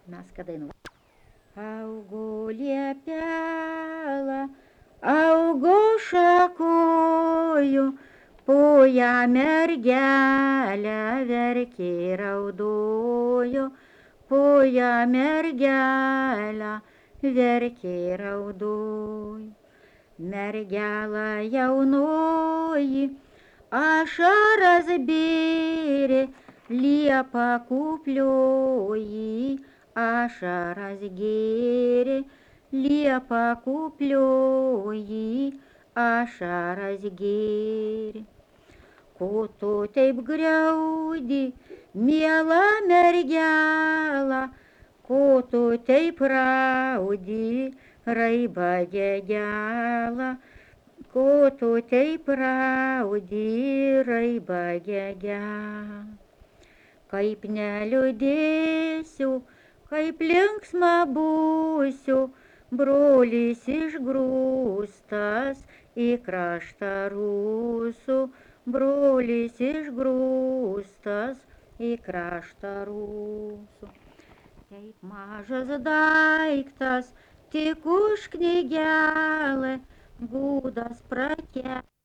mes kadainuojam. Augo liepela, augo šakojo, po ją mergelę verkė raudojo, po ją mergelę verkė raudojo. Mergelė jaunoji ašaras bėrė, liepą kuplioji ašaras gėrė, liepą kuplioji ašaras gėrė. Ko tu taip griaudi, miela mergelė, ko tu taip raudi, raibage gelą, ko tu taip raudi, raibage gelą. Kaip neliūdėsiu, kaip linksma būsiu, brolis išgrūstas į kraštą rusų, brolis išgrūstas į kraštą rusų. Taip mažas daiktas, tik už knygelę, būdas prake.